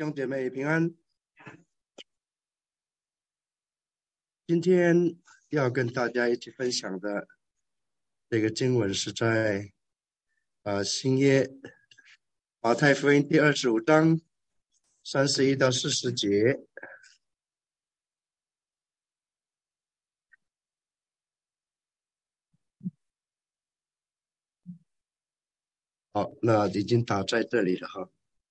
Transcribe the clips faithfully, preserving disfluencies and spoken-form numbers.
弟兄姐妹平安。今天要跟大家一起分享的这个经文是在呃新约马太福音第二十五章三十一到四十节。好，那已经打在这里了哈。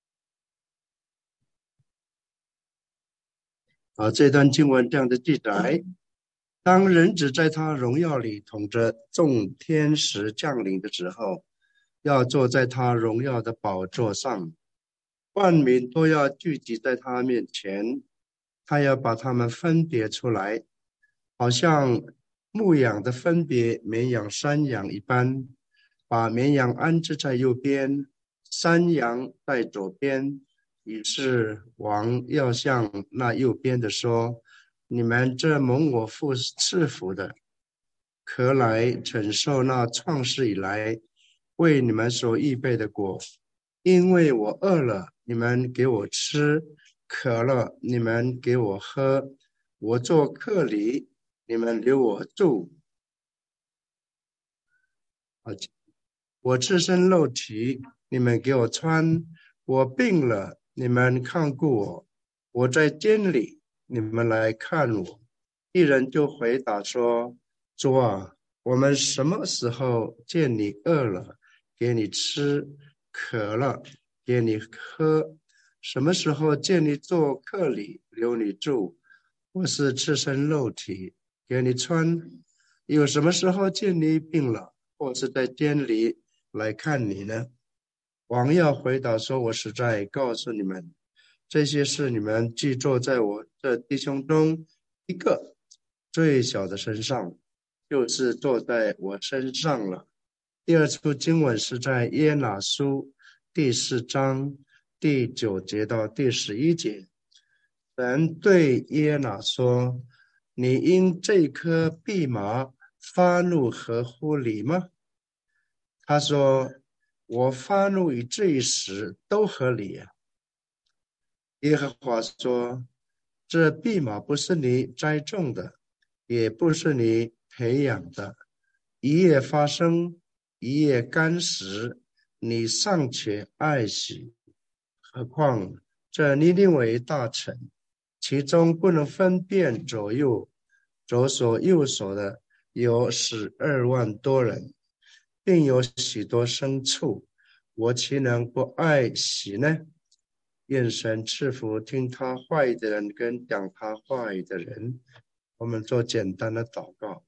啊，这段经文这样的记载：当人子在他荣耀里统着众天使降临的时候，要坐在他荣耀的宝座上，万民都要聚集在他面前，他要把他们分别出来，好像牧养的分别绵羊山羊一般，把绵羊安置在右边，山羊在左边。于是王要向那右边的说：你们这蒙我父赐福的，可来承受那创世以来为你们所预备的果。因为我饿了，你们给我吃；渴了，你们给我喝；我做客旅，你们留我住。我赤身露体，你们给我穿；我病了，你们看顾我；我在监里，你们来看我。一人就回答说：主啊，我们什么时候见你饿了，给你吃；渴了，给你喝？什么时候见你做客旅，留你住？或是赤身露体，给你穿？有什么时候见你病了，或是在监里来看你呢？王要回答说：我实在告诉你们，这些事你们既做在我这弟兄中一个最小的身上，就是做在我身上了。第二处经文是在耶拿书第四章第九节到第十一节。神对耶拿说：你因这颗蓖麻发怒合乎理吗？他说：我发怒以至于死都合理啊。耶和华说：这蓖麻不是你栽种的，也不是你培养的，一夜发生，一夜干死，你尚且爱惜。何况这尼尼微大城，其中不能分辨左右左手右手的有十二万多人，并有许多牲畜，我岂能不爱惜呢？愿神赐福听他话语的人跟讲他话语的人。我们做简单的祷告。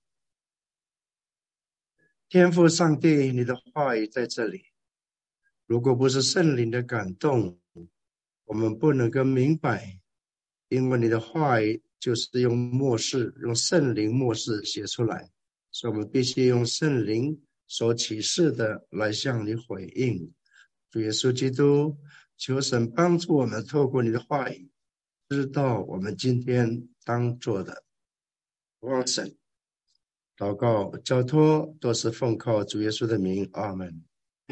天父上帝，你的话语在这里，如果不是圣灵的感动，我们不能够明白，因为你的话语就是用默示，用圣灵默示写出来，所以我们必须用圣灵所启示的来向你回应。主耶稣基督，求神帮助我们透过你的话语，知道我们今天当做的。望神祷告交托都是奉靠主耶稣的名，阿们。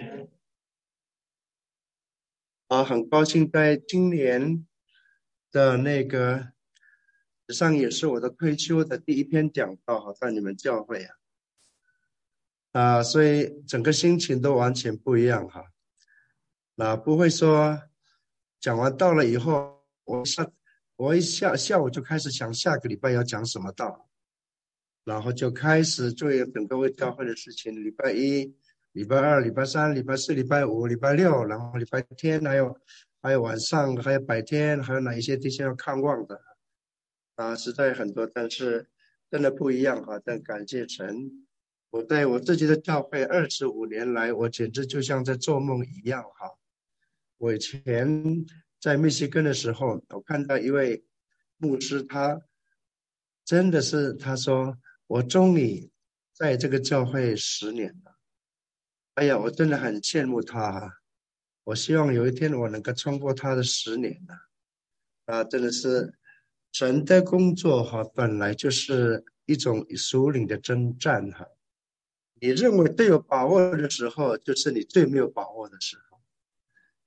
啊，很高兴在今年的那个实际上也是我的退休的第一篇讲道，在你们教会啊，啊，所以整个心情都完全不一样哈。那不会说讲完道了以后，我下我一下下午就开始想下个礼拜要讲什么道，然后就开始做整个为教会的事情。礼拜一、礼拜二、礼拜三、礼拜四、礼拜五、礼拜六，然后礼拜天，还有还有晚上，还有白天，还有哪一些地方要看望的啊，实在很多，但是真的不一样哈。但感谢神，我在我自己的教会二十五年来，我简直就像在做梦一样哈。我以前在密西根的时候，我看到一位牧师，他真的是他说我终于在这个教会十年了。哎呀，我真的很羡慕他哈。我希望有一天我能够超过他的十年了。啊，真的是神的工作哈，本来就是一种属灵的征战哈。你认为最有把握的时候，就是你最没有把握的时候。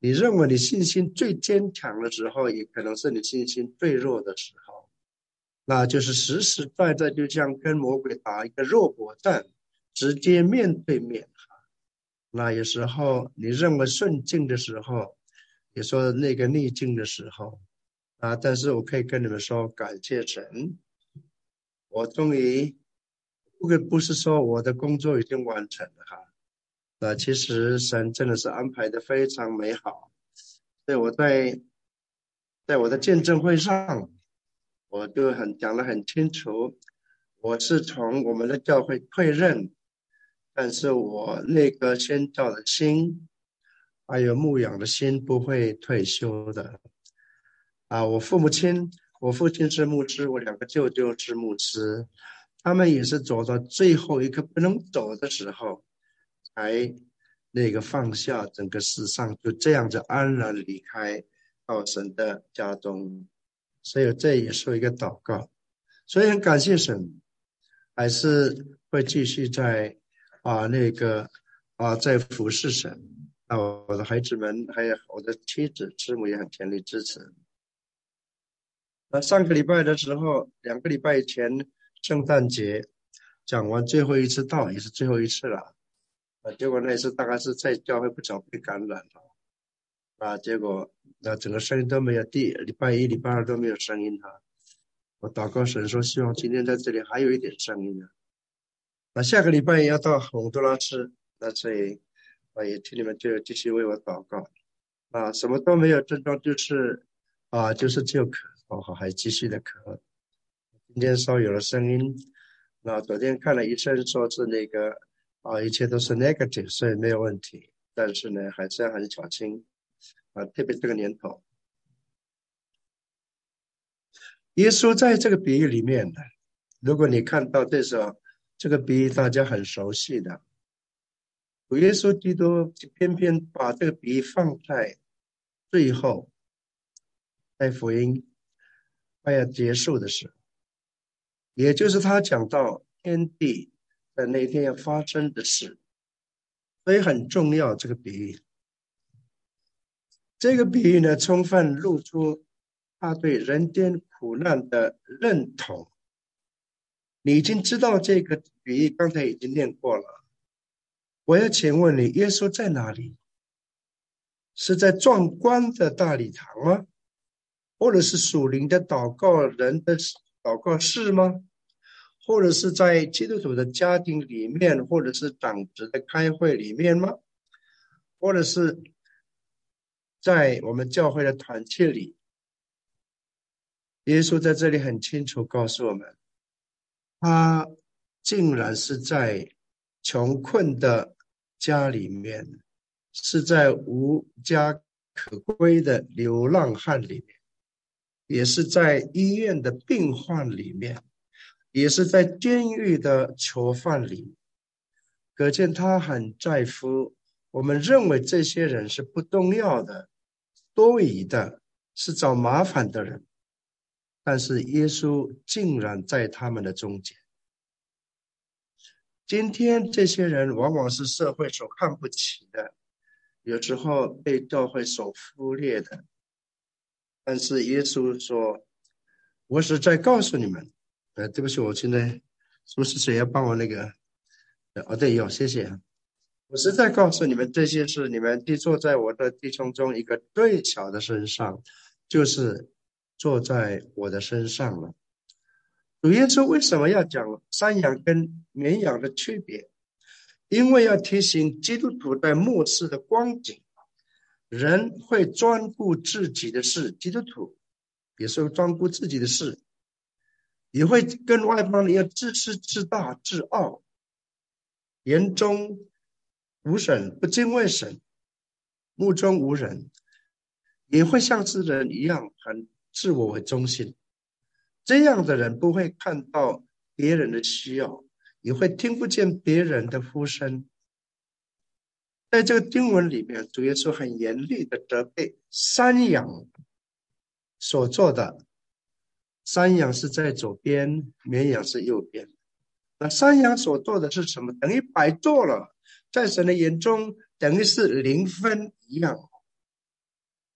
你认为你信心最坚强的时候，也可能是你信心最弱的时候。那就是实实在在就像跟魔鬼打一个肉搏战，直接面对面。那有时候你认为顺境的时候，也说那个逆境的时候啊，但是我可以跟你们说，感谢神，我终于不不是说我的工作已经完成了哈。那其实神真的是安排的非常美好。所以我在在我的见证会上，我就很讲得很清楚，我是从我们的教会退任，但是我那个宣教的心还有牧养的心不会退休的。啊，我父母亲，我父亲是牧师，我两个舅舅是牧师，他们也是走到最后一刻不能走的时候，才那个放下整个世上，就这样子安然离开到神的家中。所以这也是一个祷告，所以很感谢神，还是会继续在啊那个啊在服侍神。啊，我的孩子们还有我的妻子师母也很全力支持。那上个礼拜的时候，两个礼拜以前圣诞节讲完最后一次道，也是最后一次了。啊，结果那次大概是在教会不巧被感染了。啊，结果那整个声音都没有，第礼拜一、礼拜二都没有声音哈。我祷告神说，希望今天在这里还有一点声音呢。那下个礼拜要到洪都拉斯，那所以啊也请你们就继续为我祷告。啊，什么都没有症状，就是啊就是只有咳，哦还继续的咳。今天稍有了声音，那昨天看了医生说是那个啊一切都是 negative， 所以没有问题。但是呢还是要很小心啊，特别这个年头。耶稣在这个比喻里面的，如果你看到这时候这个比喻大家很熟悉的，主耶稣基督偏偏把这个比喻放在最后，在福音快要结束的时候，也就是他讲到天地在那天要发生的事，所以很重要。这个比喻，这个比喻呢，充分露出他对人间苦难的认同。你已经知道这个比喻，刚才已经念过了。我要请问你，耶稣在哪里？是在壮观的大礼堂吗？或者是属灵的祷告人的祷告室吗？或者是在基督徒的家庭里面，或者是长子的开会里面吗？或者是在我们教会的团契里？耶稣在这里很清楚告诉我们，他竟然是在穷困的家里面，是在无家可归的流浪汉里面，也是在医院的病患里面，也是在监狱的囚犯里。可见他很在乎我们认为这些人是不重要的、多余的，是找麻烦的人，但是耶稣竟然在他们的中间。今天这些人往往是社会所看不起的，有时候被教会所忽略的，但是耶稣说，我是在告诉你们，呃，对不起，我现在是不是谁要帮我那个？哦，对，有，谢谢。我是在告诉你们，这些是你们地坐在我的弟兄中一个最小的身上，就是坐在我的身上了。主耶稣为什么要讲山羊跟绵羊的区别？因为要提醒基督徒在末世的光景，人会专顾自己的事，基督徒也是专顾自己的事，也会跟外邦人一样自私自大自傲，言中无神，不敬畏神，目中无人，也会像是人一样很自我为中心。这样的人不会看到别人的需要，也会听不见别人的呼声。在这个经文里面，主耶稣很严厉的责备山羊所做的。山羊是在左边，绵羊是右边。那山羊所做的是什么？等于白做了，在神的眼中等于是零分一样。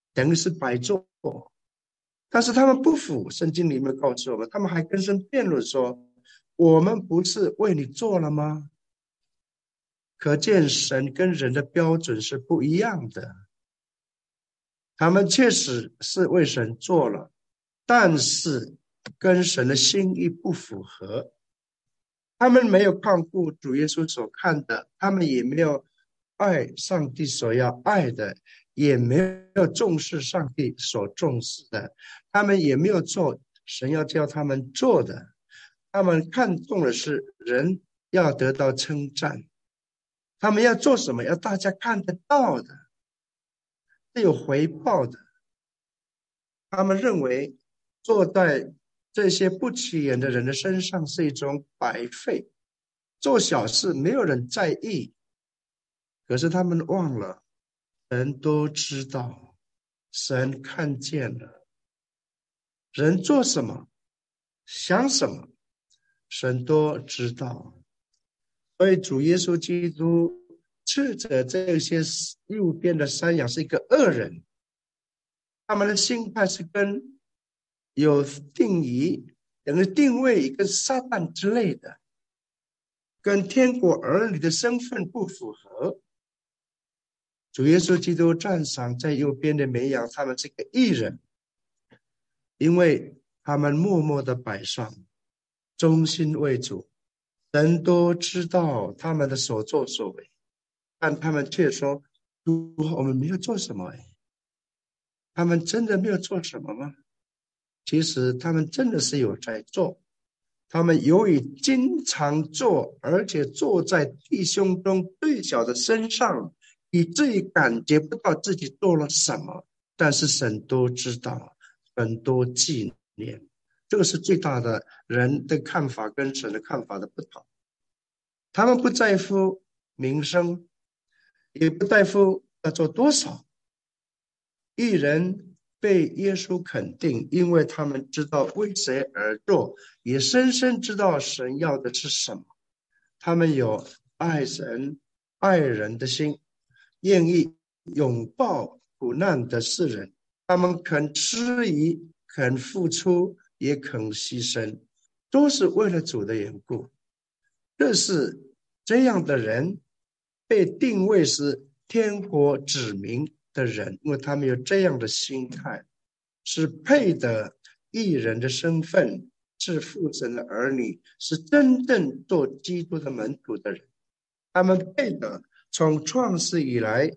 等于是白做。但是他们不服，圣经里面告诉我们，他们还跟神辩论说：我们不是为你做了吗？可见神跟人的标准是不一样的。他们确实是为神做了，但是跟神的心意不符合。他们没有看顾主耶稣所看的，他们也没有爱上帝所要爱的，也没有重视上帝所重视的，他们也没有做神要叫他们做的。他们看重的是人要得到称赞，他们要做什么要大家看得到的，是有回报的。他们认为坐在这些不起眼的人的身上是一种白费，做小事没有人在意。可是他们忘了，人都知道，神看见了，人做什么想什么神都知道。所以主耶稣基督斥责这些右边的山羊是一个恶人，他们的心态是跟有定义等于定位跟撒旦之类的，跟天国儿女的身份不符合。主耶稣基督赞赏在右边的绵羊，他们是个义人，因为他们默默的摆上，忠心为主，人都知道他们的所作所为，但他们却说：主，我们没有做什么。他们真的没有做什么吗？其实他们真的是有在做，他们由于经常做，而且坐在弟兄中最小的身上，以至于感觉不到自己做了什么，但是神都知道，神都纪念。这个是最大的人的看法跟神的看法的不同。他们不在乎名声，也不在乎要做多少。义人被耶稣肯定，因为他们知道为谁而做，也深深知道神要的是什么。他们有爱神爱人的心，愿意拥抱苦难的世人，他们肯迟疑，肯付出，也肯牺牲，都是为了主的缘故。这是这样的人被定位是天国子民的人，因为他们有这样的心态，是配得义人的身份，是父神的儿女，是真正做基督的门徒的人。他们配得从创世以来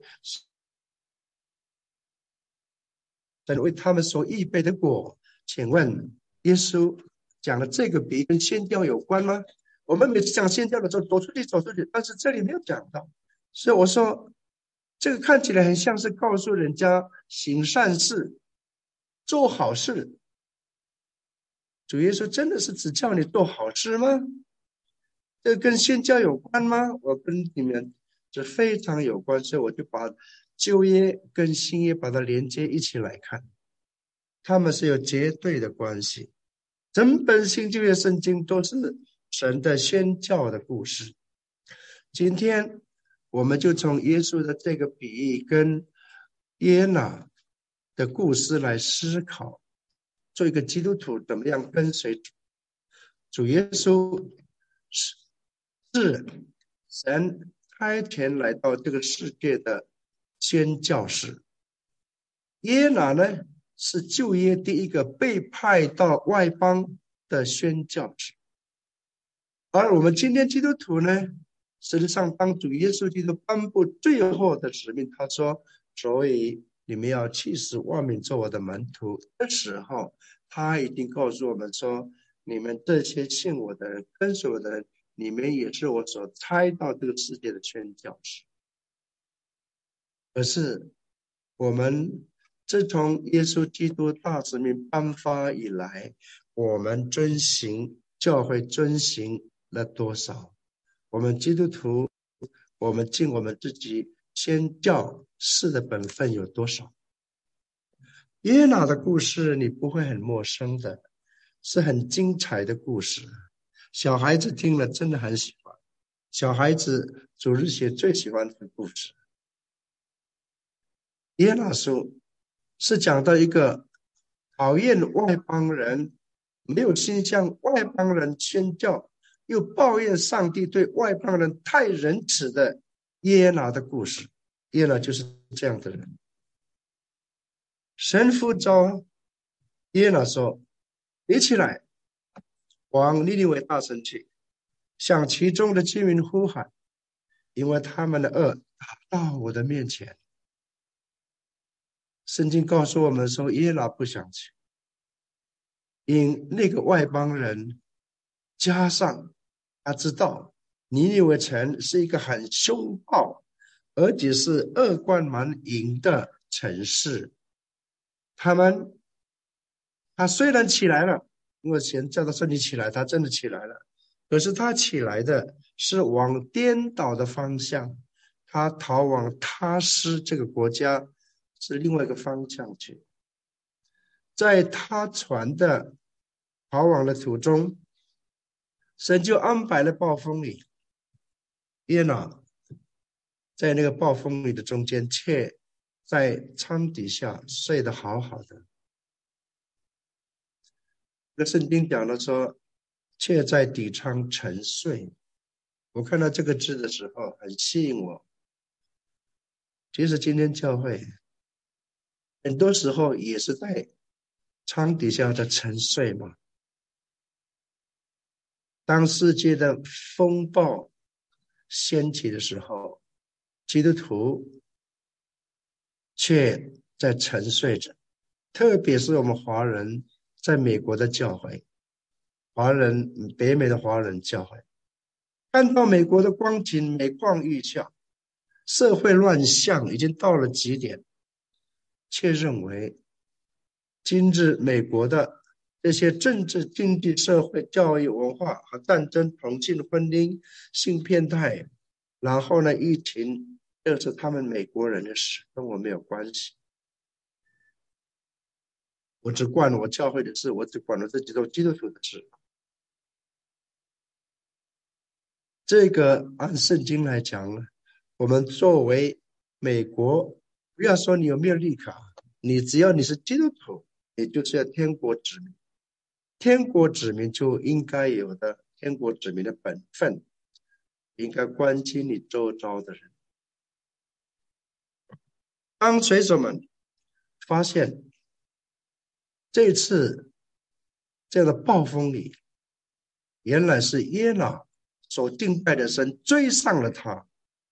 神为他们所预备的果。请问耶稣讲的这个比喻跟宣教有关吗？我们每次讲宣教的时候，走出去走出去，但是这里没有讲到。所以我说这个看起来很像是告诉人家行善事做好事。主耶稣真的是只叫你做好事吗？这跟宣教有关吗？我跟你们是非常有关，所以我就把旧约跟新约把它连接一起来看，他们是有绝对的关系。整本新旧约圣经都是神的宣教的故事。今天我们就从耶稣的这个比喻跟耶拿的故事来思考，做一个基督徒怎么样跟随主。主耶稣是神差遣来到这个世界的宣教士，耶拿呢是旧约第一个被派到外邦的宣教士。而我们今天基督徒呢，实际上当主耶稣基督颁布最后的使命，他说：所以你们要去使万民做我的门徒的时候，他已经告诉我们说，你们这些信我的人跟随我的人，你们也是我所差到这个世界的宣教士。可是我们自从耶稣基督大使命颁发以来，我们遵行教会遵行了多少？我们基督徒，我们尽我们自己宣教士的本分有多少？耶拿的故事你不会很陌生的，是很精彩的故事，小孩子听了真的很喜欢，小孩子主日学最喜欢的故事。耶拿书是讲到一个讨厌外邦人，没有心向外邦人宣教，又抱怨上帝对外邦人太仁慈的耶拿的故事。耶拿就是这样的人。神呼召耶拿说：“你起来，往尼尼微大城去，向其中的居民呼喊，因为他们的恶达到我的面前。”圣经告诉我们说，耶拿不想去，因那个外邦人，加上他知道尼尼微城是一个很凶暴，而且是恶贯满盈的城市。他们，他虽然起来了，因为神叫他说你起来，他真的起来了。可是他起来的是往颠倒的方向，他逃往他施这个国家，是另外一个方向去。在他船的逃往的途中，神就安排了暴风雨。耶拿在那个暴风雨的中间，却在舱底下睡得好好的。那圣经讲了说，却在底舱沉睡。我看到这个字的时候，很吸引我。其实今天教会很多时候也是在舱底下的沉睡嘛。当世界的风暴掀起的时候，基督徒却在沉睡着，特别是我们华人在美国的教会，华人北美的华人教会，看到美国的光景每况愈下，社会乱象已经到了极点，却认为今日美国的这些政治、经济、社会、教育、文化和战争、同性婚姻、性变态，然后呢，疫情，这是他们美国人的事，跟我没有关系。我只管我教会的事，我只管我自己做基督徒的事。这个按圣经来讲呢，我们作为美国，不要说你有没有绿卡，你只要你是基督徒，也就是要天国子民。天国子民就应该有的天国子民的本分，应该关心你周遭的人。当水手们发现这次这样的暴风雨，原来是耶拿所敬拜的神追上了他，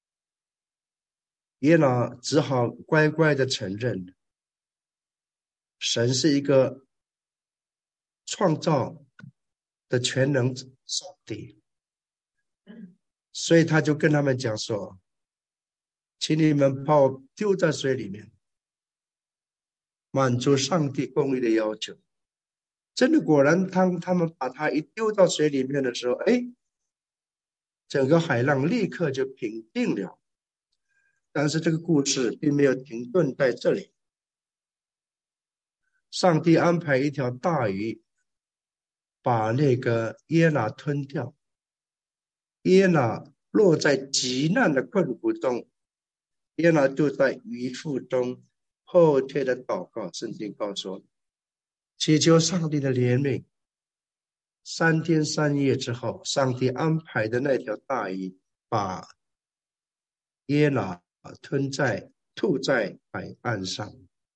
耶拿只好乖乖的承认，神是一个创造的全能上帝，所以他就跟他们讲说，请你们把我丢在水里面，满足上帝公义的要求。真的，果然当他们把他一丢到水里面的时候，哎，整个海浪立刻就平定了。但是这个故事并没有停顿在这里，上帝安排一条大鱼把那个耶拿吞掉，耶拿落在极难的困苦中，耶拿就在鱼腹中迫切的祷告。圣经告诉我，祈求上帝的怜悯。三天三夜之后，上帝安排的那条大鱼把耶拿吞在吐在海岸上。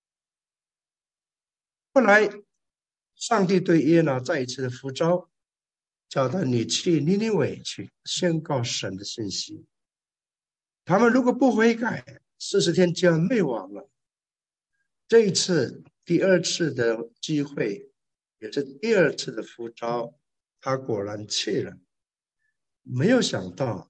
后来上帝对耶拿再一次的呼召，叫他你去尼尼微去宣告神的信息，他们如果不悔改，四十天就要灭亡了。这一次第二次的机会，也是第二次的呼召，他果然去了。没有想到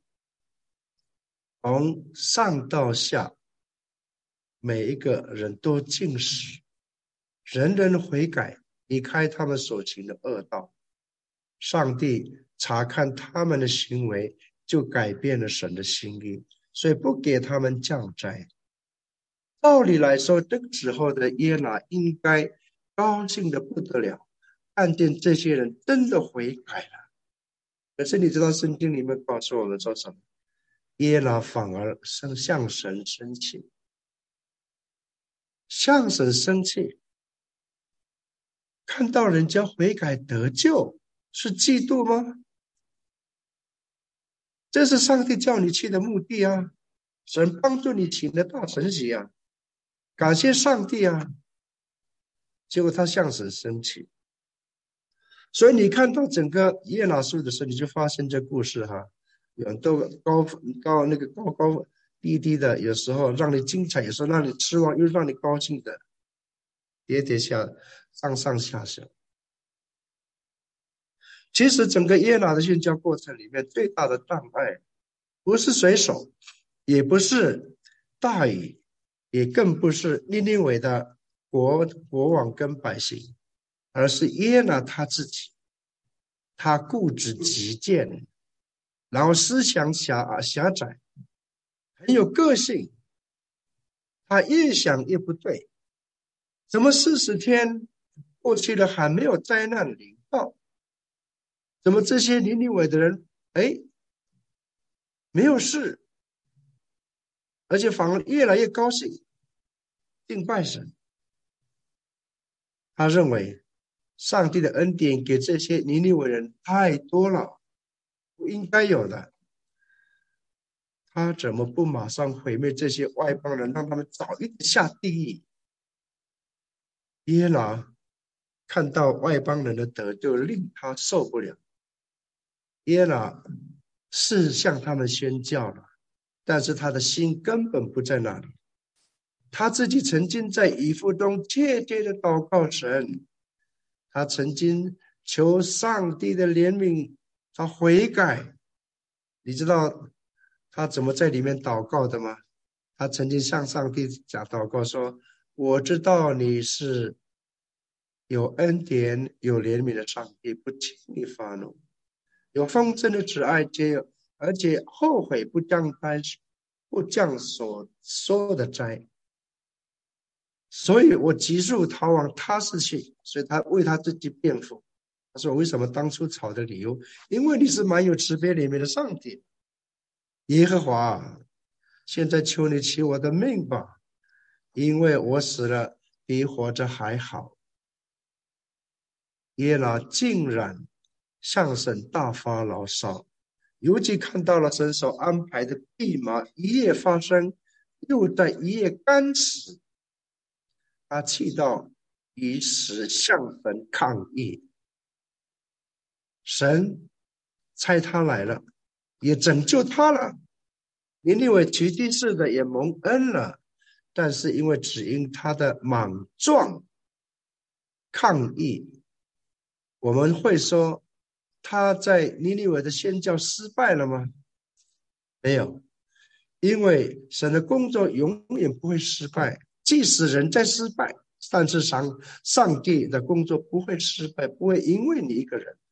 从上到下每一个人都尽死，人人悔改，离开他们所行的恶道。上帝查看他们的行为，就改变了神的心意，所以不给他们降灾。道理来说，这个时候的耶拿应该高兴的不得了，看见这些人真的悔改了。可是你知道圣经里面告诉我们说什么？耶拿反而向神生气。 向神生气，看到人家悔改得救，是嫉妒吗？这是上帝叫你去的目的啊！神帮助你请了大神喜啊，感谢上帝啊！结果他向神生气，所以你看到整个耶拿书的时候，你就发现这故事哈，有很多高高那个高高低低的，有时候让你精彩，有时候让你失望，又让你高兴的，跌跌下上上下下。其实整个耶拿的宣教过程里面，最大的障碍不是水手，也不是大雨，也更不是尼尼微的国国王跟百姓，而是耶拿他自己。他固执己见，然后思想狭狭窄，很有个性。他越想越不对，怎么四十天过去了还没有灾难临到？怎么这些尼尼微的人，哎，没有事，而且反而越来越高兴，敬拜神。他认为上帝的恩典给这些尼尼微人太多了，不应该有的。他怎么不马上毁灭这些外邦人，让他们早一点下地狱？耶拿看到外邦人的得救，令他受不了。耶拿是向他们宣教了，但是他的心根本不在那里。他自己曾经在以弗中切切的祷告神，他曾经求上帝的怜悯，他悔改。你知道他怎么在里面祷告的吗？他曾经向上帝讲祷告说，我知道你是有恩典有怜悯的上帝，不轻易发怒，有丰盛的慈爱接，而且后悔不降灾，不降所说的灾。所以我急速逃往他施去，所以他为他自己辩护。他说，为什么当初吵的理由？因为你是满有慈悲怜悯的上帝。耶和华，现在求你取我的命吧，因为我死了比活着还好。耶拿竟然向神大发牢骚，尤其看到了神所安排的蓖麻一夜发生，又在一夜干死，他气到以死向神抗议。神差他来了，也拯救他了，尼尼微奇迹似的也蒙恩了，但是因为只因他的莽撞抗议，我们会说他在尼尼微的宣教失败了吗？没有，因为神的工作永远不会失败，即使人在失败，但是上上帝的工作不会失败，不会因为你一个人。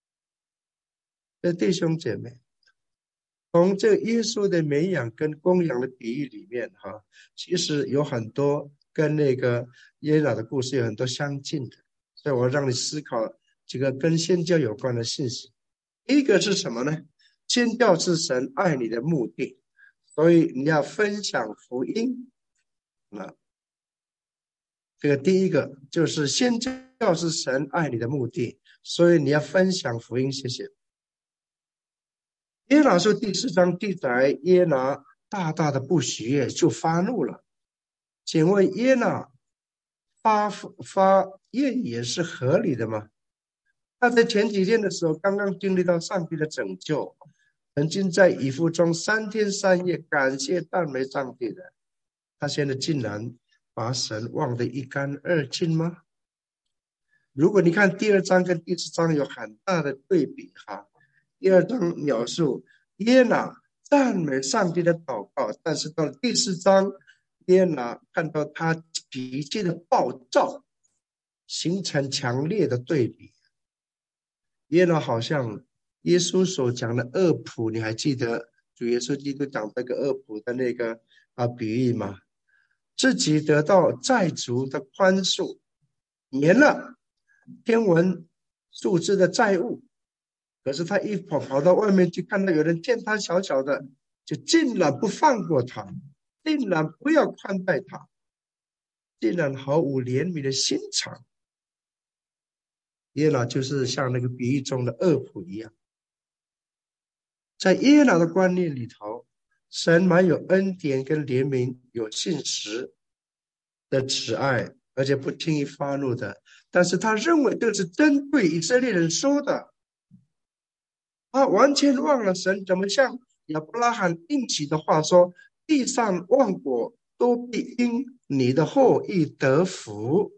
弟兄姐妹，从这耶稣的绵羊跟公羊的比喻里面哈，其实有很多跟那个耶拿的故事有很多相近的，所以我让你思考几个跟宣教有关的信息。第一个是什么呢？宣教是神爱你的目的，所以你要分享福音。那这个第一个就是宣教是神爱你的目的，所以你要分享福音。谢谢。耶拿书第四章记载，耶拿大大的不喜悦，就发怒了。请问耶拿发发怨言是合理的吗？他在前几天的时候刚刚经历到上帝的拯救，曾经在以弗中三天三夜感谢赞美上帝的，他现在竟然把神忘得一干二净吗？如果你看第二章跟第四章有很大的对比哈，第二章描述耶拿赞美上帝的祷告，但是到了第四章，耶拿看到他脾气的暴躁，形成强烈的对比。耶拿好像耶稣所讲的恶仆，你还记得主耶稣基督讲这个恶仆的那个啊比喻吗？自己得到债主的宽恕，免了天文数字的债务，可是他一跑跑到外面去，看到有人见他小小的，就竟然不放过他，竟然不要宽待他。 竟然毫无怜悯的心肠。耶拿就是像那个比喻中的恶仆一样，在耶拿的观念里头，神满有恩典跟怜悯，有信实的慈爱，而且不轻易发怒的。但是他认为这是针对以色列人说的，他完全忘了神怎么向亚伯拉罕应许的话说：地上万国都必因你的后裔得福。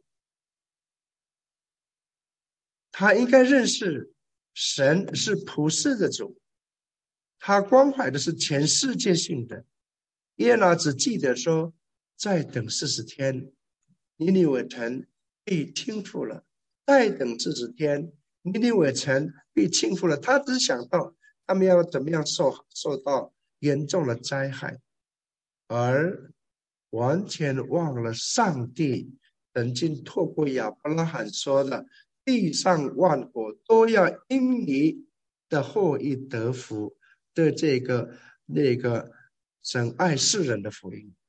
他应该认识神是普世的主，他关怀的是全世界性的。耶拿只记得说，再等四十天，尼尼微城必倾覆了；再等四十天，尼尼微城必倾覆了。他只想到他们要怎么样受受到严重的灾害，而完全忘了上帝曾经透过亚伯拉罕说的，地上万国都要因你的后裔得福的这个那个神爱世人的福音。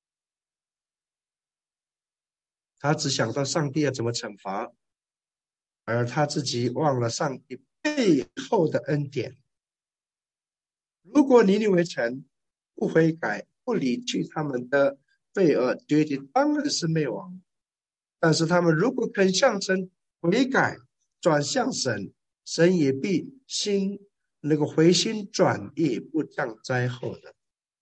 他只想到上帝要怎么惩罚，而他自己忘了上帝背后的恩典。如果尼尼微城不悔改，不理去他们的罪恶，决定当然是灭亡。但是他们如果肯向神悔改，转向神，神也必心那个回心转意，不降灾后的。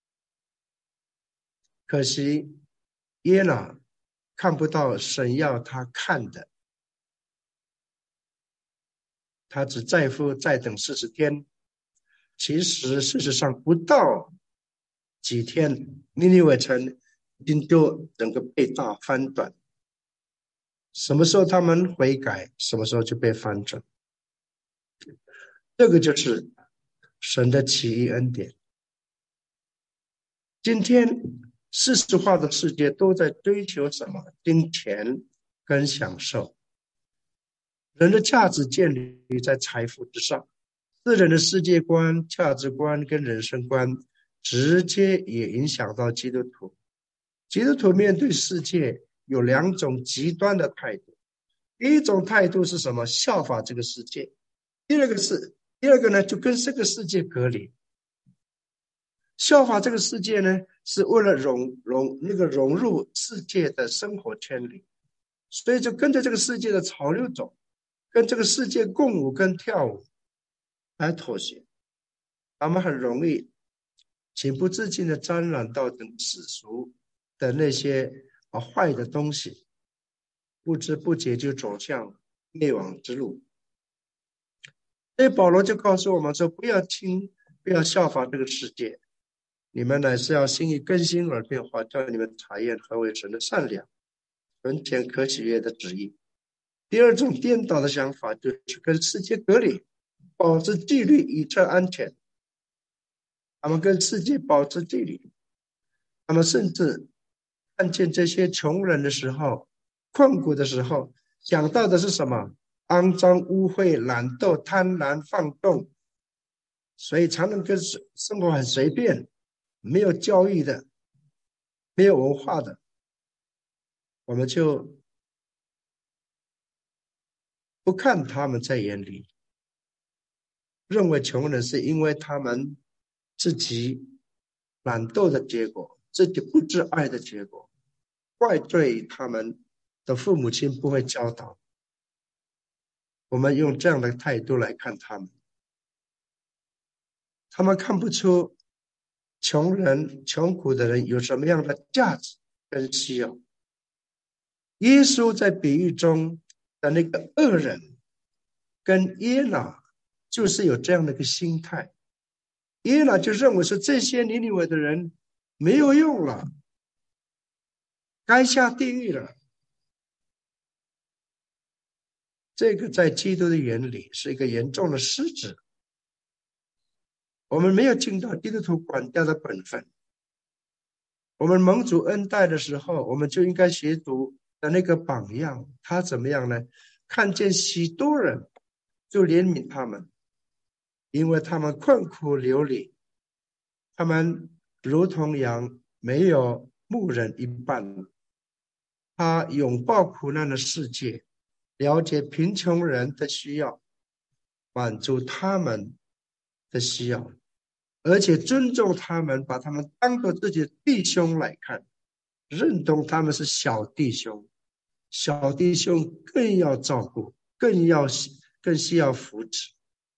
可惜耶拿看不到神要他看的，他只在乎再等四十天。其实事实上不到几天，尼尼微城已经就整个被大翻转。什么时候他们悔改，什么时候就被翻转。这个就是神的奇异恩典。今天世俗化的世界都在追求什么？金钱跟享受。人的价值建立在财富之上，世人的世界观、价值观跟人生观直接也影响到基督徒。基督徒面对世界有两种极端的态度。第一种态度是什么？效法这个世界。第二个是第二个呢，就跟这个世界隔离。效法这个世界呢，是为了融融那个融入世界的生活圈里，所以就跟着这个世界的潮流走，跟这个世界共舞跟跳舞来妥协。他们很容易情不自禁的沾染到等世俗的那些啊坏的东西，不知不觉就走向灭亡之路。所以保罗就告诉我们说，不要听，不要效法这个世界，你们乃是要心意更新而变化，叫你们查验何为神的善良、纯全可喜悦的旨意。第二种颠倒的想法就是跟世界隔离，保持纪律以测安全。他们跟世界保持距离，他们甚至看见这些穷人的时候、困苦的时候，想到的是什么？肮脏、污秽、懒惰、贪婪、放纵，所以常常跟生活很随便，没有教育的，没有文化的，我们就不看他们在眼里，认为穷人是因为他们自己懒惰的结果，自己不知爱的结果，怪罪他们的父母亲不会教导。我们用这样的态度来看他们，他们看不出穷人、穷苦的人有什么样的价值跟需要。耶稣在比喻中的那个恶人跟耶拿就是有这样的一个心态。耶拿就认为说这些尼尼微的人没有用了，该下地狱了。这个在基督的眼里是一个严重的失职。我们没有尽到基督徒管教的本分。我们蒙主恩待的时候，我们就应该学主的那个榜样。他怎么样呢？看见许多人就怜悯他们，因为他们困苦流离，他们如同羊没有牧人一般， 他拥抱苦难的世界，了解贫穷人的需要，满足他们的需要，而且尊重他们，把他们当作自己的弟兄来看，认同他们是小弟兄，小弟兄更要照顾，更要更需要扶持。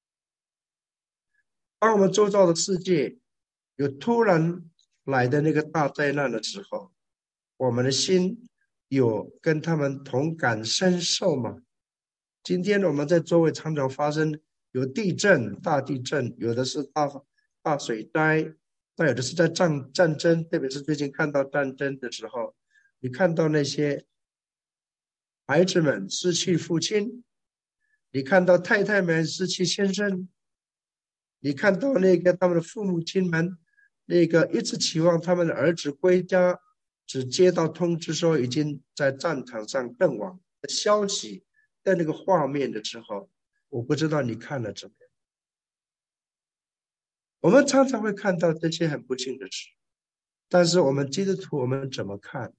当我们周遭的世界有突然来的那个大灾难的时候，我们的心有跟他们同感深受吗？今天我们在周围常常发生有地震、大地震，有的是大大水灾，但有的是在战战争，特别是最近看到战争的时候，你看到那些孩子们失去父亲，你看到太太们失去先生，你看到那个他们的父母亲们，那个一直期望他们的儿子归家，只接到通知说已经在战场上阵亡的消息，在那个画面的时候，我不知道你看了怎么样。我们常常会看到这些很不幸的事，但是我们基督徒我们怎么看？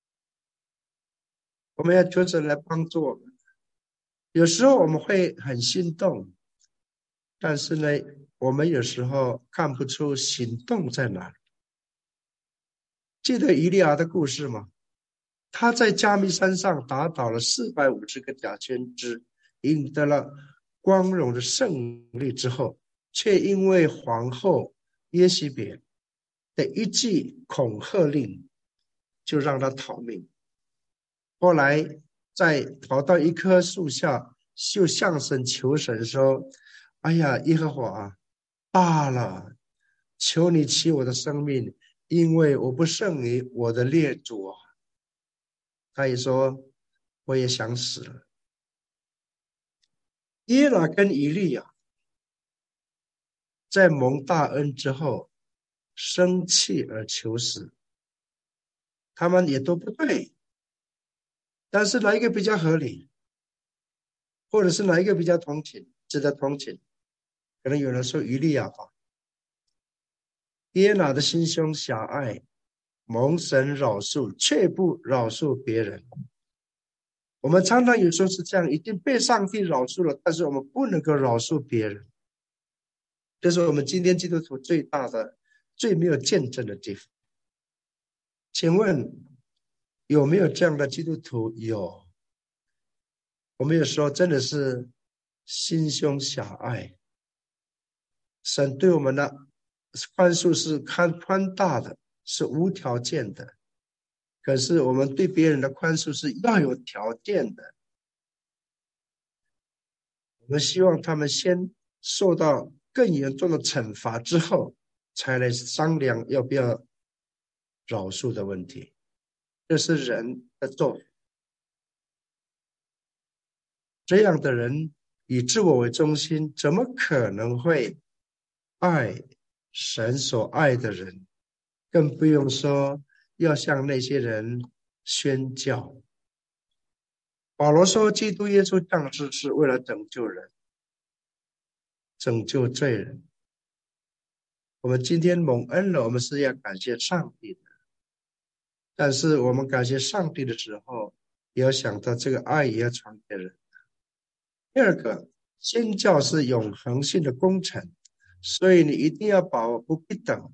我们要求神来帮助我们。有时候我们会很心动，但是呢，我们有时候看不出行动在哪里。记得以利亚的故事吗？他在加密山上打倒了四百五十个假先知，赢得了光荣的胜利之后，却因为皇后耶洗别的一记恐吓令，就让他逃命。后来在跑到一棵树下，就向神求神说：“哎呀，耶和华啊，罢了，求你弃我的生命，因为我不胜于我的列祖啊。”他也说：“我也想死了。”耶拿跟以利亚在蒙大恩之后，生气而求死，他们也都不对。但是哪一个比较合理，或者是哪一个比较同情，值得同情？可能有人说以利亚吧。耶拿的心胸狭隘，蒙神饶恕，却不饶恕别人。我们常常有时候是这样，已经被上帝饶恕了，但是我们不能够饶恕别人。这是我们今天基督徒最大的、最没有见证的地方。请问有没有这样的基督徒？有。我们有时候真的是心胸狭隘，神对我们的宽恕是看宽大的，是无条件的。可是我们对别人的宽恕是要有条件的。我们希望他们先受到更严重的惩罚之后，才来商量要不要饶恕的问题。这是人的做法。这样的人以自我为中心，怎么可能会爱神所爱的人？更不用说要向那些人宣教。保罗说，基督耶稣降世是为了拯救人，拯救罪人。我们今天蒙恩了，我们是要感谢上帝的。但是我们感谢上帝的时候，也要想到这个爱也要传给人。第二个，宣教是永恒性的工程，所以你一定要把握不必等。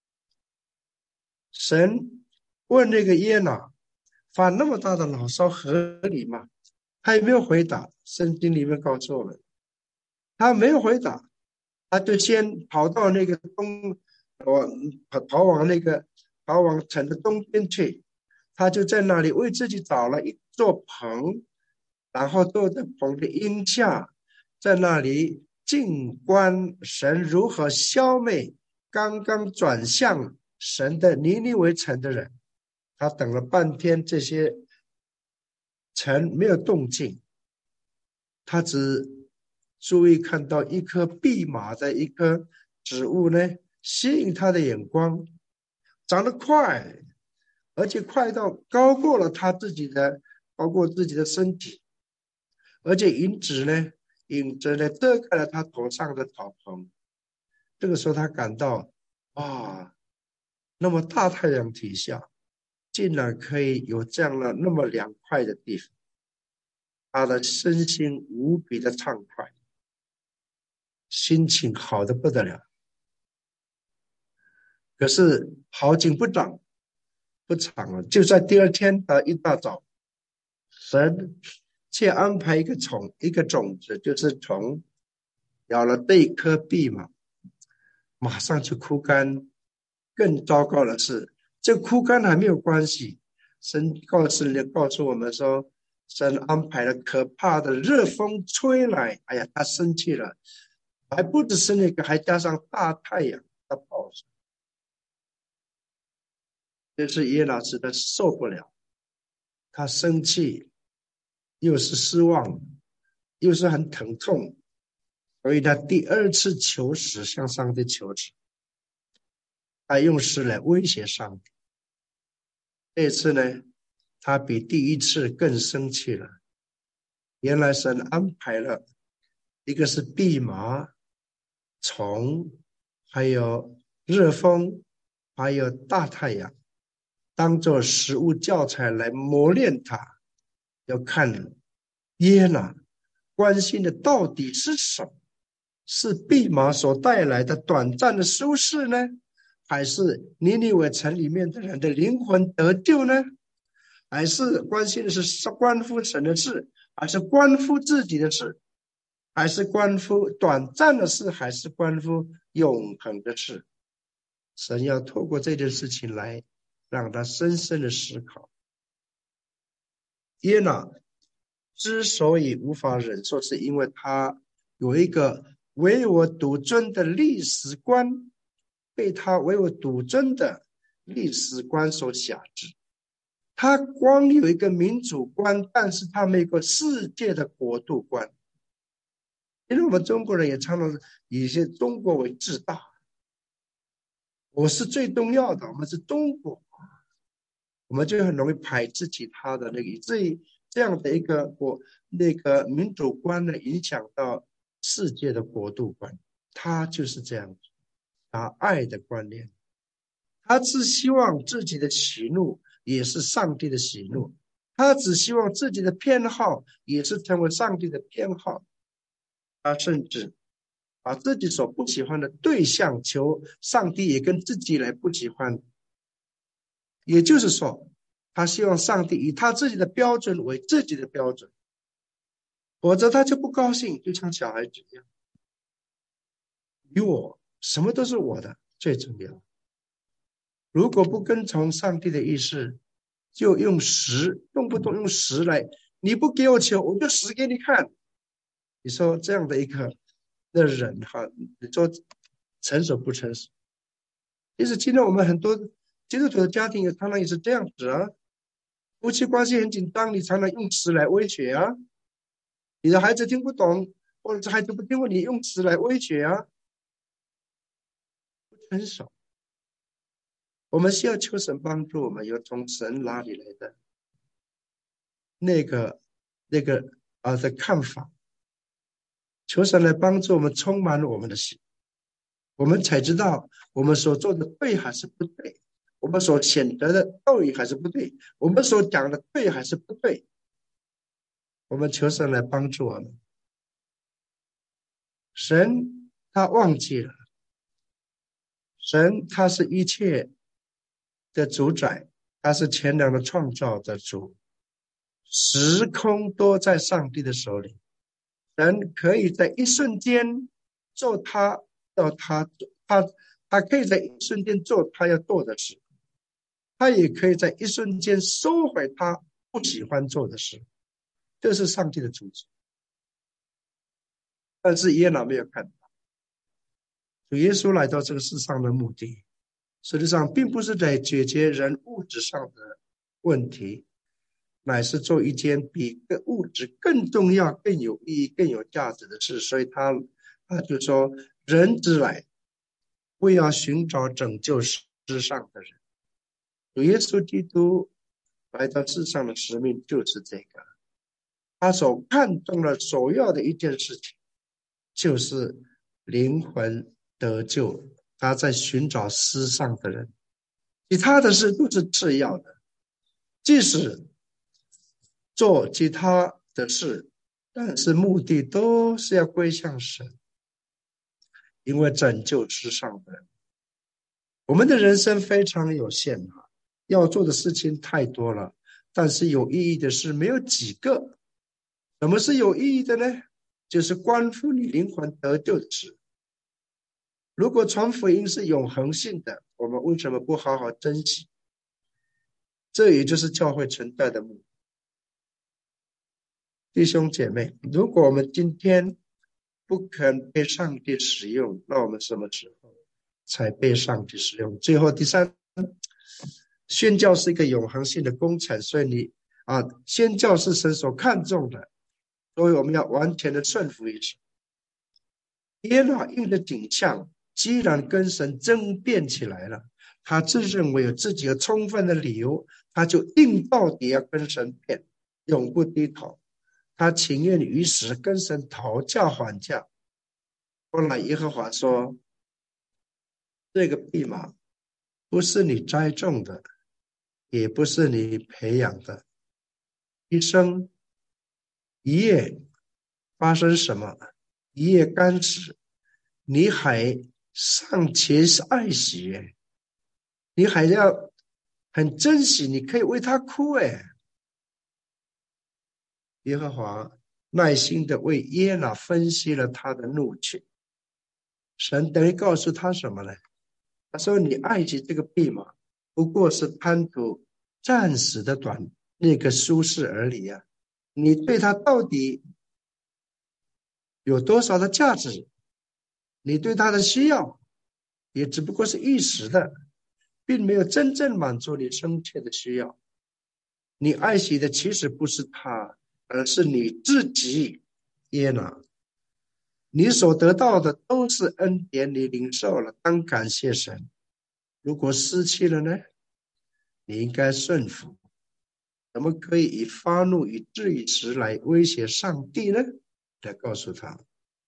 神问那个耶拿发那么大的牢骚合理吗？他也没有回答。圣经里面告诉我们，他没有回答，他就先跑到那个东，跑跑往那个跑往城的东边去，他就在那里为自己找了一座棚，然后坐在棚的荫下，在那里静观神如何消灭刚刚转向神的尼尼微城的人。他等了半天，这些城没有动静，他只注意看到一棵蓖麻的一棵植物呢，吸引他的眼光，长得快，而且快到高过了他自己的，高过自己的身体，而且影子呢，影子呢遮盖了他头上的草棚。这个时候他感到，啊，那么大太阳底下， 竟然可以有这样的那么凉快的地方，他的身心无比的畅快，心情好得不得了。可是好景不长不长了，就在第二天的一大早，神却安排一个虫一个种子，就是虫咬了这一颗蓖麻，马上就枯干。更糟糕的是，这枯干还没有关系，神告诉你告诉我们说，神安排了可怕的热风吹来，哎呀，他生气了，还不只是那个，还加上大太阳的暴晒，这是耶拿实在受不了，他生气，又是失望，又是很疼痛，所以他第二次求死，向上帝求死，他用死来威胁上帝。这次呢，他比第一次更生气了。原来神安排了一个是蓖麻、虫，还有热风，还有大太阳，当做食物教材来磨练他。要看耶拿关心的到底是什么？是蓖麻所带来的短暂的舒适呢，还是尼尼微城里面的人的灵魂得救呢？还是关心的是关乎神的事，还是关乎自己的事，还是关乎短暂的事，还是关乎永恒的事？神要透过这件事情来让他深深的思考。耶拿之所以无法忍受，是因为他有一个唯我独尊的历史观，被他唯我独尊的历史观所辖制。他光有一个民主观，但是他没有一个世界的国度观。因为我们中国人也常常以一些中国为自大，我是最重要的，我们是中国，我们就很容易排斥其他的那个，这这样的一个国那个民主观呢，影响到世界的国度观。他就是这样子，他爱的观念，他只希望自己的喜怒也是上帝的喜怒，他只希望自己的偏好也是成为上帝的偏好。他甚至把自己所不喜欢的对象求上帝也跟自己来不喜欢，也就是说，他希望上帝以他自己的标准为自己的标准，否则他就不高兴，就像小孩子一样，以我什么都是我的最重要。如果不跟从上帝的意思，就用石，动不动用石来，你不给我球，我就死给你看。你说这样的一个的人哈，你说成熟不成熟？其实今天我们很多基督徒的家庭也常常也是这样子啊，夫妻关系很紧张，你常常用词来威胁啊，你的孩子听不懂，或者是孩子不听话，你用词来威胁啊，不成熟。我们需要求神帮助我们，有从神哪里来的那个那个啊的看法，求神来帮助我们，充满我们的心，我们才知道我们所做的对还是不对，我们所选择的对还是不对，我们所讲的对还是不对。我们求神来帮助我们。神他忘记了，神他是一切的主宰，他是全能的创造的主，时空都在上帝的手里。神可以在一瞬间做他到他他他可以在一瞬间做他要做的事，他也可以在一瞬间收回他不喜欢做的事，这是上帝的主旨。但是耶拿没有看到，主耶稣来到这个世上的目的，实际上并不是在解决人物质上的问题，乃是做一件比物质更重要、更有意义、更有价值的事。所以他他就说，人之来为要寻找拯救世上的人。主耶稣基督来到世上的使命就是这个，他所看重的首要的一件事情就是灵魂得救，他在寻找世上的人，其他的事都是次要的。 即使做其他的事，但是目的都是要归向神，因为拯救世上的人。我们的人生非常有限啊，要做的事情太多了，但是有意义的事没有几个。什么是有意义的呢？就是关乎你灵魂得救的事。如果传福音是永恒性的，我们为什么不好好珍惜？这也就是教会存在的目的。弟兄姐妹，如果我们今天不肯被上帝使用，那我们什么时候才被上帝使用？最后第三，宣教是一个永恒性的工程，所以你啊，宣教是神所看重的，所以我们要完全的顺服于神。耶拿因的景象既然跟神争辩起来了，他自认为有自己的充分的理由，他就硬到底要跟神辩，永不低头。他情愿于时跟神讨价还价。后来耶和华说，这个蓖麻不是你栽种的，也不是你培养的，一生一夜发生什么，一夜干死，你还尚且爱惜耶，你还要很珍惜，你可以为他哭哎。耶和华耐心的为耶拿分析了他的怒气。神等于告诉他什么呢？他说你爱惜这个蓖麻，不过是贪图暂时的短那个舒适而已啊。你对他到底有多少的价值？你对他的需要也只不过是一时的，并没有真正满足你深切的需要。你爱惜的其实不是他，而是你自己。耶拿，你所得到的都是恩典，你领受了，当感谢神。如果失去了呢？你应该顺服。怎么可以以发怒与质疑时来威胁上帝呢？来告诉他。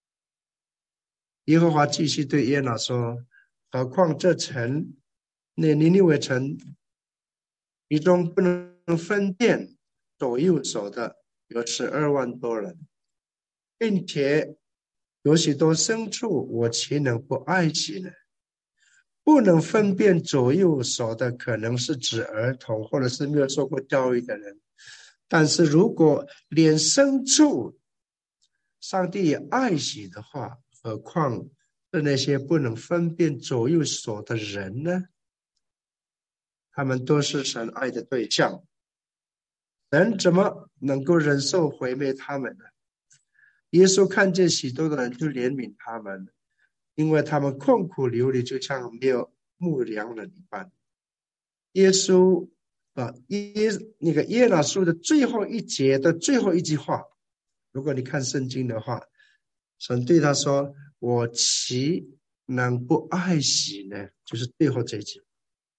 耶和华继续对耶拿说，何况这城，那尼尼微城，其中不能分辨左右手的有十二万多人，并且有许多牲畜，我岂能不爱惜呢？不能分辨左右手的可能是指儿童或者是没有受过教育的人，但是如果连牲畜上帝也爱惜的话，何况是那些不能分辨左右手的人呢？他们都是神爱的对象，人怎么能够忍受毁灭他们呢？耶稣看见许多的人就怜悯他们，因为他们困苦流离，就像没有牧羊人一般。耶稣啊，耶那个耶拿书的最后一节的最后一句话，如果你看圣经的话，神对他说：“我岂能不爱惜呢？”就是最后这一句。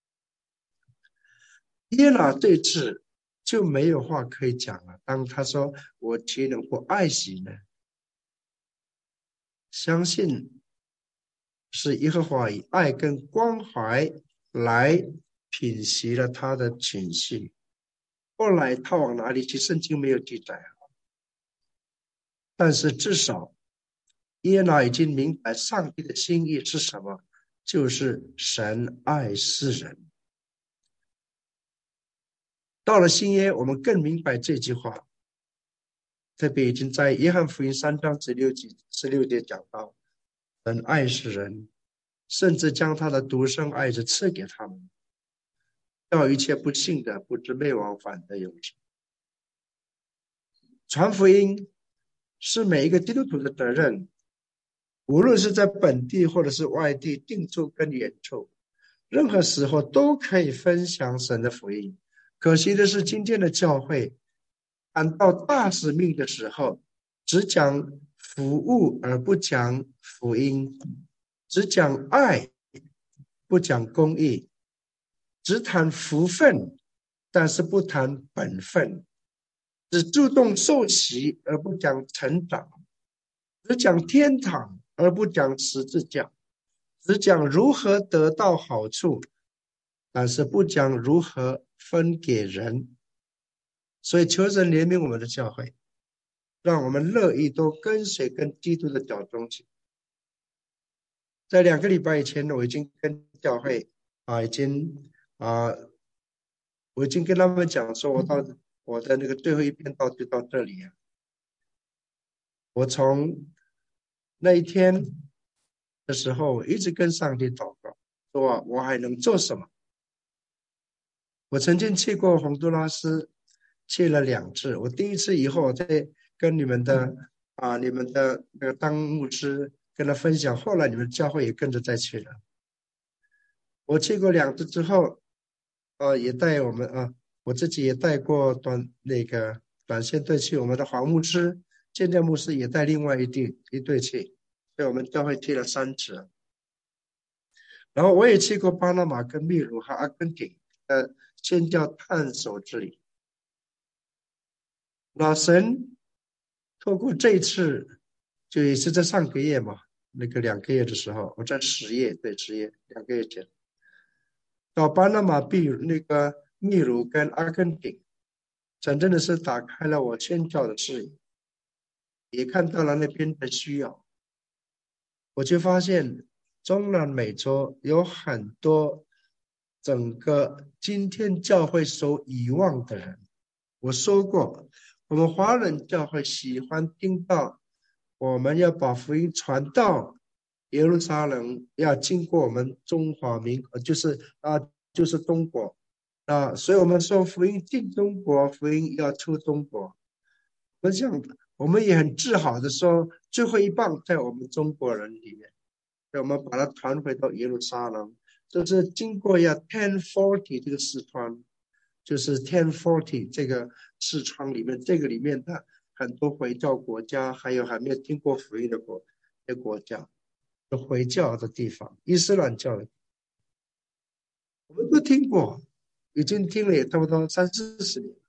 耶拿对峙就没有话可以讲了。当他说“我岂能不爱惜呢”，相信是耶和华以爱跟关怀来品析了他的情绪。后来他往哪里去？圣经没有记载，但是至少耶拿已经明白上帝的心意是什么，就是神爱世人。到了新约，我们更明白这句话，特别已经在约翰福音三章十六节十六节讲到，神爱世人，甚至将他的独生爱子赐给他们，叫一切不信的不至灭亡，反得永生。传福音是每一个基督徒的责任，无论是在本地或者是外地，定处跟远处，任何时候都可以分享神的福音。可惜的是，今天的教会按到大使命的时候，只讲服务而不讲福音，只讲爱不讲公义，只谈福分但是不谈本分，只注重受洗而不讲成长，只讲天堂而不讲十字架，只讲如何得到好处，但是不讲如何分给人。 所以求神怜悯我们的教会，让我们乐意都跟随跟基督的脚中去。在两个礼拜以前呢，我已经跟教会啊，已经啊，我已经跟他们讲说，我到我的那个最后一篇道就到这里啊。我从那一天的时候，一直跟上帝祷告，说啊，我还能做什么？我曾经去过洪都拉斯，去了两次。我第一次以后，再跟你们的啊，你们的那个当牧师跟他分享，后来你们教会也跟着再去了。我去过两次之后，呃，也带我们啊，我自己也带过短那个短线队去，我们的黄牧师、建教牧师也带另外一队一队去，所以我们教会去了三次。然后我也去过巴拿马、跟秘鲁和阿根廷的宣教探索之旅。老神透过这一次，就也是在上个月嘛，那个两个月的时候，我在十月，对，十月两个月前，到巴拿马、秘鲁那个秘鲁跟阿根廷，真正的是打开了我宣教的视野，也看到了那边的需要。我就发现中南美洲有很多整个今天教会所遗忘的人。我说过，我们华人教会喜欢听到我们要把福音传到耶路撒冷，要经过我们中华民国，就是啊，就是中国啊，所以我们说福音进中国，福音要出中国。我想，我们也很自豪的说，最后一棒在我们中国人里面。我们把它传回到耶路撒冷，这是经过要 ten forty 这个视窗，就是 ten forty 这个视窗里面，这个里面的很多回教国家，还有还没有听过福音的国的国家，回教的地方，伊斯兰教的，我们都听过，已经听了也差不多三四十年，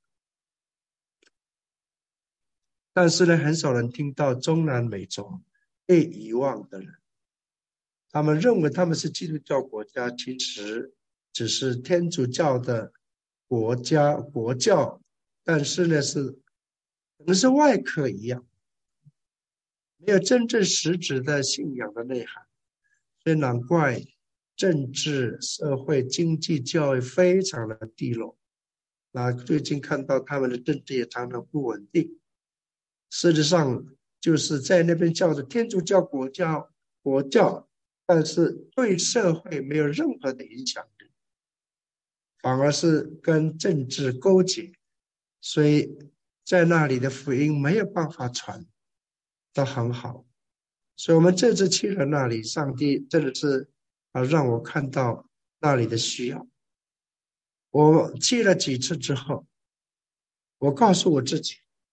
但是呢，很少人听到中南美洲被遗忘的人。他们认为他们是基督教国家，其实只是天主教的国家国教，但是呢是可能是外壳一样，没有真正实质的信仰的内涵，所以难怪政治、社会、经济、教育非常的低落。那最近看到他们的政治也常常不稳定，事实上就是在那边叫的天主教国家国教。但是对社会没有任何的影响力，反而是跟政治勾结，所以在那里的福音没有办法传得很好。所以我们这次去了那里，上帝真的是啊让我看到那里的需要。我去了几次之后，我告诉我自己，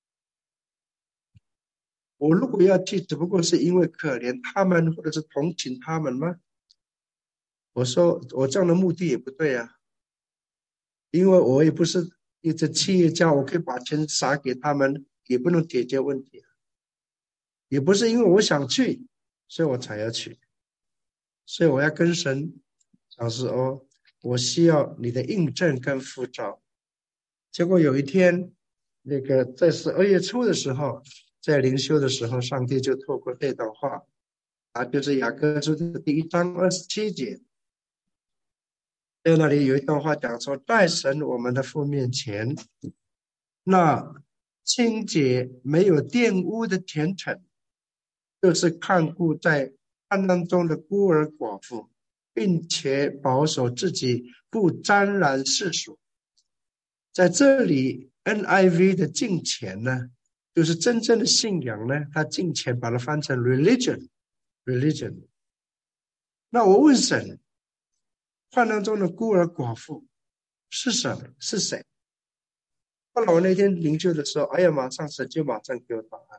我如果要去，只不过是因为可怜他们或者是同情他们吗？我说我这样的目的也不对啊。因为我也不是一直企业家，我可以把钱撒给他们，也不能解决问题。也不是因为我想去，所以我才要去。所以我要跟神讲说，哦，我需要你的印证跟护照。结果有一天，那个在十二月初的时候，在灵修的时候，上帝就透过这段话，啊，就是雅各书的第一章二十七节。在那里有一段话讲说，在神我们的父面前，那清洁没有玷污的虔诚，就是看顾在患难中的孤儿寡妇，并且保守自己不沾染世俗。在这里 N I V 的敬虔呢，就是真正的信仰呢，他敬虔把它翻成 religion religion。那我问神，患难中的孤儿寡妇是什么？是谁？后来我那天灵修的时候，哎呀，马上神就马上给我答案。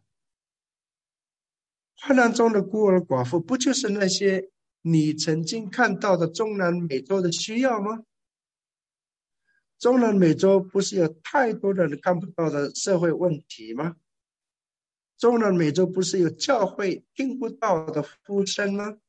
患难中的孤儿寡妇，不就是那些你曾经看到的中南美洲的需要吗？中南美洲不是有太多的人看不到的社会问题吗？中南美洲不是有教会听不到的呼声吗？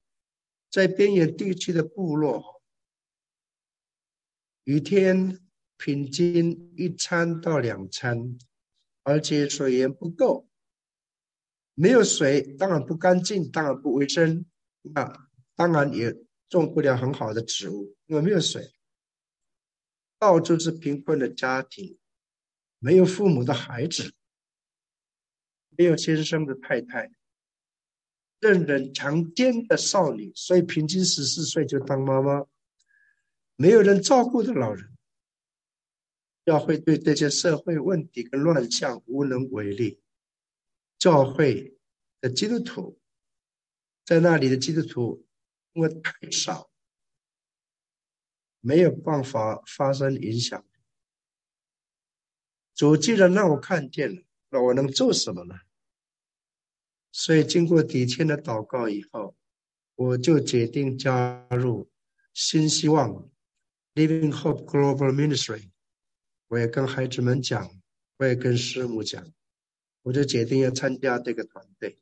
在边远地区的部落，雨天平均一餐到两餐，而且水源不够，没有水当然不干净，当然不卫生，那当然也种不了很好的植物，因为没有水。到处是贫困的家庭，没有父母的孩子，没有先生的太太，任人强奸的少女，所以平均十四岁就当妈妈，没有人照顾的老人。教会对这些社会问题跟乱象无能为力。教会的基督徒，在那里的基督徒因为太少，没有办法发生影响。主既然让我看见了，那我能做什么呢？所以经过几天的祷告以后，我就决定加入新希望 Living Hope Global Ministry。我也跟孩子们讲，我也跟师母讲，我就决定要参加这个团队。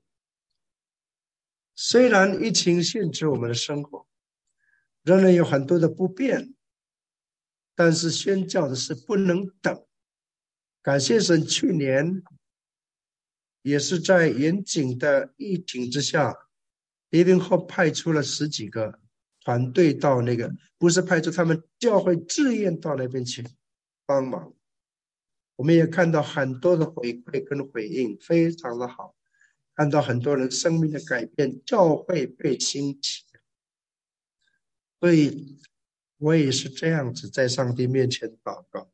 虽然疫情限制我们的生活，仍然有很多的不便，但是宣教的事不能等。感谢神，去年也是在严谨的疫情之下 Living Hope 派出了十几个团队到那个，不是派出他们教会自愿到那边去帮忙。我们也看到很多的回馈跟回应，非常的好，看到很多人生命的改变，教会被兴起。所以我也是这样子在上帝面前祷告，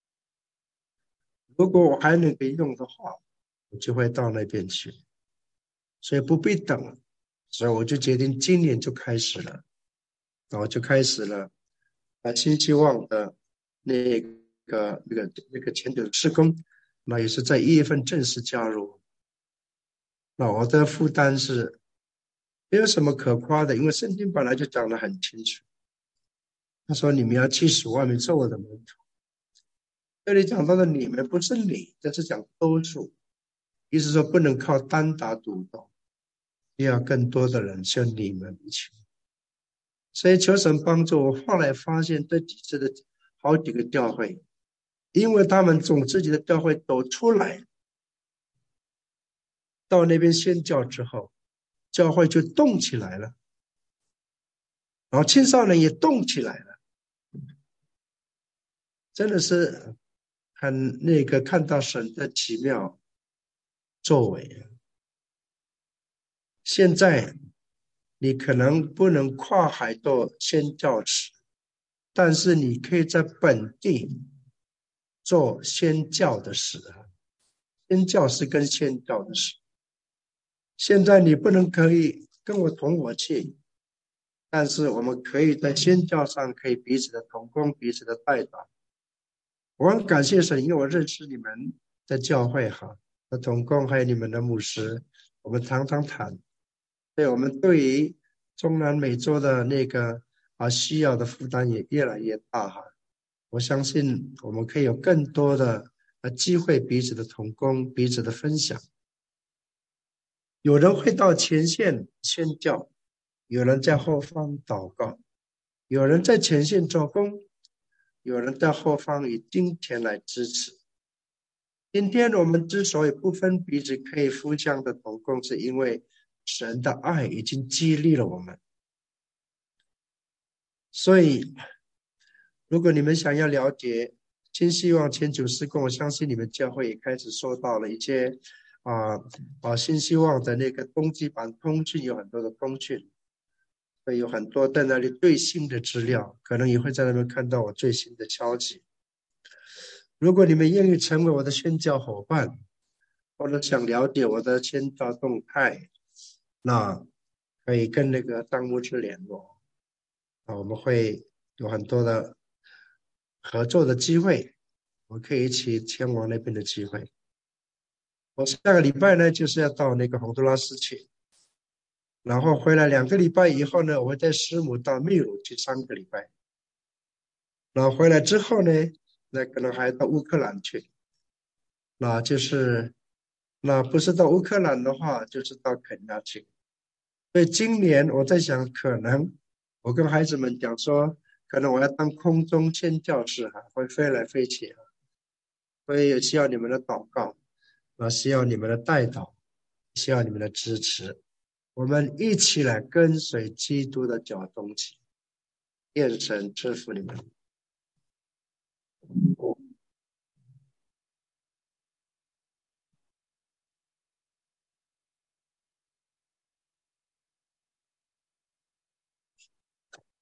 如果我还能够用的话，我就会到那边去，所以不必等。所以我就决定今年就开始了，然后就开始了啊，新希望的那个那个那个前者施工，那也是在一月份正式加入。那我的负担是没有什么可夸的，因为圣经本来就讲得很清楚，他说你们要去使外面做我的门徒。这里讲到的你们不是你，这是讲多数，意思说不能靠单打独斗，要更多的人像你们一起。所以求神帮助我。后来发现这几次的好几个教会，因为他们从自己的教会走出来，到那边宣教之后，教会就动起来了，然后青少年也动起来了，真的是很那个看到神的奇妙作为。现在你可能不能跨海做宣教士，但是你可以在本地做宣教的事。宣教是跟宣教的事。现在你不能可以跟我同我去，但是我们可以在宣教上可以彼此的同工，彼此的代祷。我很感谢神，因为我认识你们的教会哈的同工，还有你们的牧师，我们常常谈。所以我们对于中南美洲的那个啊需要的负担也越来越大哈。我相信我们可以有更多的呃机会，彼此的同工，彼此的分享。有人会到前线宣教，有人在后方祷告，有人在前线做工，有人在后方以金钱来支持。今天我们之所以不分彼此可以互相的同工，是因为神的爱已经激励了我们。所以如果你们想要了解新希望前九施工，我相信你们教会也开始收到了一些啊啊新希望的那个冬季版通讯，有很多的通讯，会有很多在那里最新的资料，可能也会在那边看到我最新的消息。如果你们愿意成为我的宣教伙伴，或者想了解我的宣教动态，那可以跟那个张牧师联络啊，我们会有很多的合作的机会，我们可以一起前往那边的机会。我下个礼拜呢，就是要到那个洪都拉斯去，然后回来两个礼拜以后呢，我会带师母到秘鲁去三个礼拜，然后回来之后呢，那可能还到乌克兰去，那就是那不是到乌克兰的话，就是到肯亚去。所以今年我在想，可能我跟孩子们讲说， 可能我要当空中宣教士哈，会飞来飞去，所以也需要你们的祷告，啊，需要你们的带导，需要你们的支持。我们一起来跟随基督的脚踪起，愿神赐福你们。